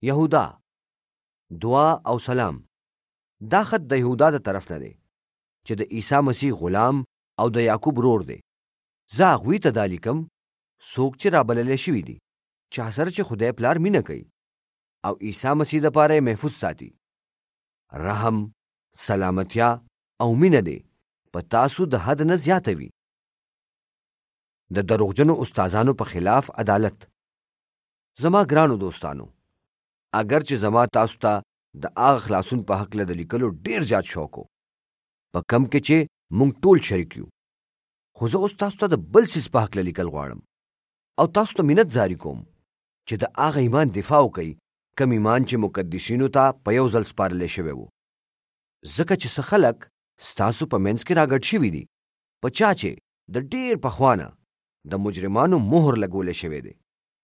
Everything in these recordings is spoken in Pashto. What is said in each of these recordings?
یهودا دعا او سلام. دا خط د یهودا د طرف نه دی چې د عیسی مسیح غلام او د یعقوب رور دی. زه هغوی ته دا لیکم څوک چې رابللی شوي دي، چا سره چې خدای پلار مینه کوي او عیسی مسیح دپاره یې محفوظ ساتي. رحم، سلامتیا او مینه دی په تاسو د حد نه زیاته وي. د دروغجنو استادانو په خلاف عدالت. زما ګرانو دوستانو، اگر چې زما تاسو ته د هغه خلاصون په هکله د لیکلو ډیر زیات شوق و، په کم کې چې مونږ ټول شریک یو، خو زه اوس تاسو ته د بل څیز په هکله لیکل غواړم او تاسو ته منت زاری کوم چې د هغه ایمان دفاع وکئ کم ایمان چې مقدسینو ته په یو ځل سپارلی شوی و. ځکه چې څه خلک ستاسو په منځ کې راګډ شوي دي، په چا چې د ډیر پخوانه د مجرمانو مهر لګولی شوی دی.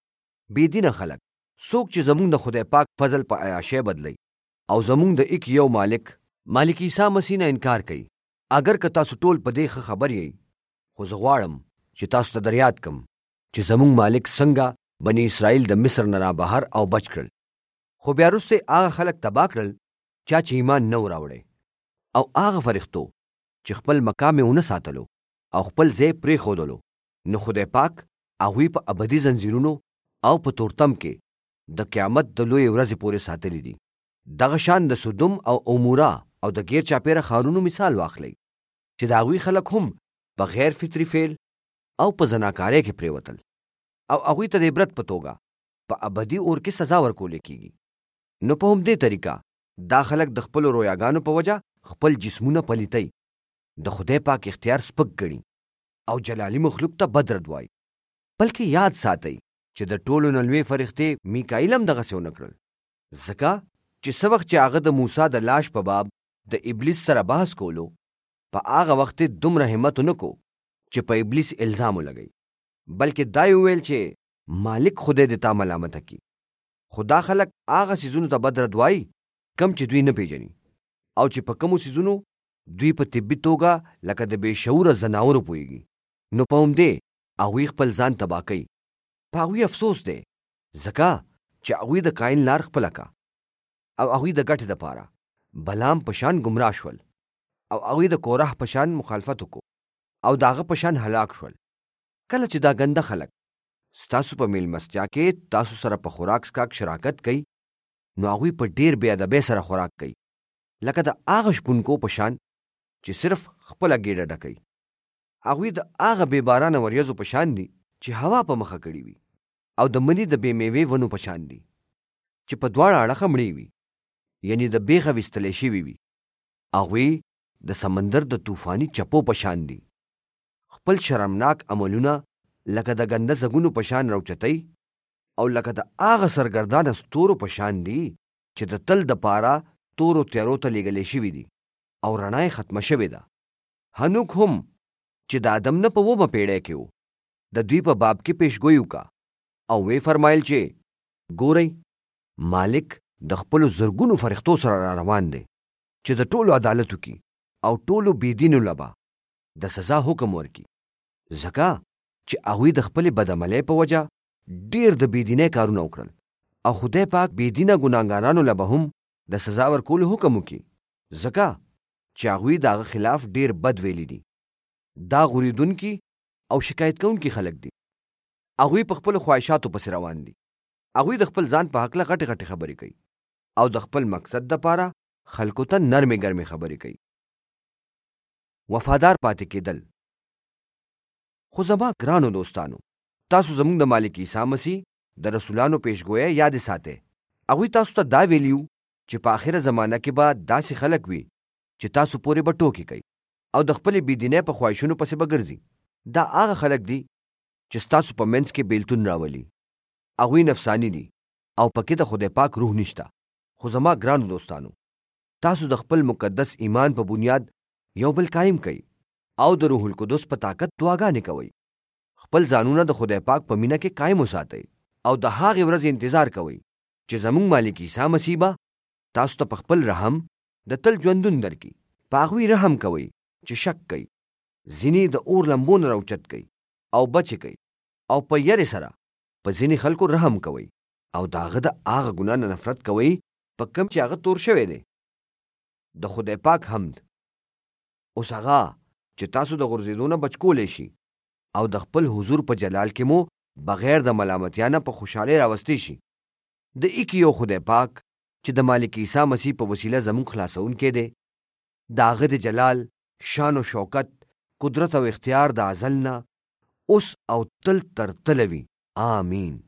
بېدینه خلک، څوک چې زمونږ د خدای پاک فضل په عیاشۍ بدلی او زمونږ د ایک یو مالک عیسی مسیح نه انکار کوي. اگر که تاسو ټول په دې ښه خبر یئ، خو زه غواړم چې تاسو ته در یاد کم چې زمونږ مالک څنګه بني اسرائیل د مصر نه را بهر او بچ کړل، خو بیا وروسته هغه خلک تباه کړل چا چې ایمان نه و راوړی، او هغه فرښتو چې خپل مقام یې ونه ساتلو او خپل ځای پرېښودلو، نو خدای پاک هغوی په ابدي زنځیرونو او په تورتم کې د قیامت د لوی ورځې پورې ساتلی دي. دغه شان د سودم او عمورا او د غیر چاپیره ښارونو مثال واخلئ چې د هغوی خلک هم په غیر فطري فعل او په زناکارۍ کې پرېوتل او هغوی ته د عبرت په توګه په ابدي اور کې سزا ورکول کېږي. نو په همدې طریقه دا خلک د خپلو رویاګانو په وجه خپل جسمونه پلیتئ، د خدای پاک اختیار سپک ګڼي او جلالي مخلوق ته بد رد وایي. بلکې یاد ساتئ چې د ټولو نه لوی فرښتې میکائیل هم دغسې ونه کړل، ځکه چې څه وخت چې هغه د موسی د لاش په باب د ابلیس سره بحث کولو، په هغه وخت یې دومره همت ونه کو چې په ابلیس الزام ولګوي، بلکې دا یې وویل چې مالک خدای دې تا ملامته کړي. خو دا خلک هغه څیزونو ته بد رد وایي کم چې دوی نه پیژني، او چې په کومو څیزونو دوی په طبي توګه لکه د بې شعوره ځناورو پوهېږي. نو په همدې هغوی خپل ځان تباه کوي. په هغوی افسوس دی، ځکه چې هغوی د قاین لار خپله کا او هغوی د ګټې دپاره بلام په شان ګمراه شول، او هغوی د کورح په شان مخالفت وکړو او د هغه په شان هلاک شول. کله چې دا ګنده خلک ستاسو په میلمستیا کې تاسو سره په خوراک څښاک شراکت کوي، نو هغوی په ډیر بې ادبۍ سره خوراک کوي، لکه د هغه شپونکو په شان چې صرف خپله ګېډه ډکوي. هغوی د هغه بې بارانه وریځو په شان دي چې هوا په مخه کړي وي، او د مني د بې میوې ونو په شان دي چې په دواړه اړخه مړې وي، یعنی د بیخه ویستلی شوي وي. هغوی د سمندر د طوفاني چپو په شان دي. خپل شرمناک عملونه لکه د ګنده زګونو په شان راوچتئ، او لکه د هغه سرګردانه ستورو په شان دي چې د تل د پاره تورو تیارو ته لیږلی شوي دي او رڼا یې ختمه شوې ده. هنوک هم چې د آدم نه په 9مه پیړۍ کې و، د دوی په باب کې پیشګویي وکړه او وی فرمایل چې ګورئ، مالک د خپلو زرګونو فرښتو سره را روان دی چې د ټولو عدالت وکړي او ټولو بېدینو لبه د سزا حکم ورکړي، ځکه چې هغوی د خپلې بدعملۍ په وجه ډیر د بېدینۍ کارونه وکړل، او خدای پاک بېدینه ګناهګارانو لبه هم د سزا ورکولو حکم وکړي، ځکه چې هغوی د هغه خلاف ډیر بد ویلي دي. دا غوریدونکي او شکایت کوونکي خلک دي. هغوی په خپلو خواهشاتو پسې روان دي. هغوی د خپل ځان په هکله غټې غټې خبرې کوي او د خپل مقصد دپاره خلکو ته نرمې ګرمې خبرې کوي. وفادار پاتې کېدل. خو زما ګرانو دوستانو، تاسو زموږ د مالک عیسی مسیح د رسولانو پیشګویه یاد ساتئ. هغوی تاسو ته دا ویلیو چې په آخره زمانه کې به داسې خلک وي چې تاسو پورې به ټوکې کوي او د خپلې بېدینۍ په خواهشونو پسې به ګرځي. دا هغه خلک دي چې ستاسو په منځ کې بیلتون راولي. هغوی نفسانی دي او پکې د خدای پاک روح نشته. خو زما ګرانو دوستانو، تاسو د خپل مقدس ایمان په بنیاد یو بل قایم کوي او د روح القدس په طاقت دعاګانې کوئ. خپل ځانونه د خدای پاک په مینه کې قایم وساتئ او د هغې ورځې انتظار کوئ چې زموږ مالک عیسی مسیح به تاسو ته په خپل رحم د تل ژوندون درکړي. په هغوی رحم کوئ چې شک کوي، ځینې د اور لمبو نه راوچت کوي او بچ کوي، او په یرې سره په ځینې خلکو رحم کوئ او داغه د هغه ګناه نه نفرت کوئ په کوم چې هغه تور شوی دی. د خدای پاک حمد. اوس هغه چې تاسو د غورځېدو نه بچ کولی شي او د خپل حضور په جلال کې مو بغیر د ملامتیا نه په خوشحالۍ راوستی شي. د ایک یو خدای پاک چې د مالک عیسی مسیح په وسیله زموږ خلاصونکی دی، د هغه د جلال، شان او شوکت، قدرت او اختیار د ازل نه اوس او تل تر تله وي. آمین.